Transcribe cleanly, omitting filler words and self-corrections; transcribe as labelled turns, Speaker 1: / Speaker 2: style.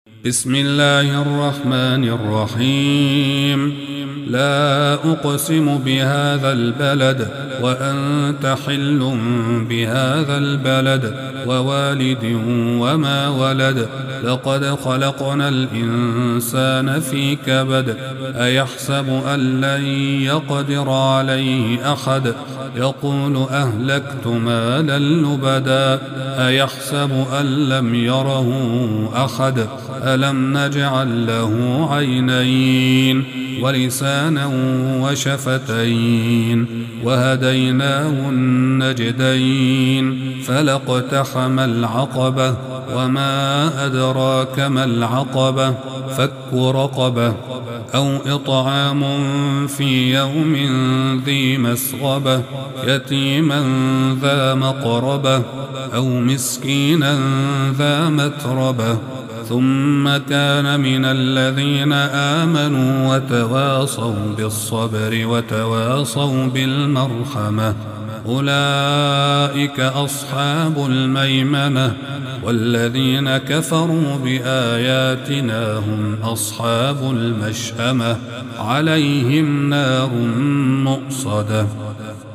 Speaker 1: بسم الله الرحمن الرحيم. لا أقسم بهذا البلد وأنت حل بهذا البلد ووالد وما ولد. لقد خلقنا الإنسان في كبد. أيحسب أن لن يقدر عليه أحد. يقول أهلكت مالا لبدا. أيحسب أن لم يره أحد. ألم نجعل له عينين ولسانا وشفتين وهديناه النجدين. فلاقتحم العقبة وما أدراك ما العقبة. فك رقبة أو إطعام في يوم ذي مسغبة يتيما ذا مقربة أو مسكينا ذا متربة ثم كان من الذين آمنوا وتواصوا بالصبر وتواصوا بالمرحمة. أولئك أصحاب الميمنة. والذين كفروا بآياتنا هم أصحاب المشأمة. عليهم نار مؤصدة.